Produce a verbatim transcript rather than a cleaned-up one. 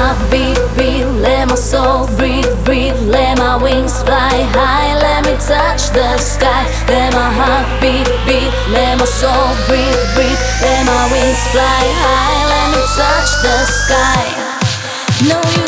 heart beat, beat. Let my soul breathe, breathe. Let my wings fly high. Let me touch the sky. Let my heart beat, beat. Let my soul breathe, breathe. Let my wings fly high. Let me touch the sky. No, you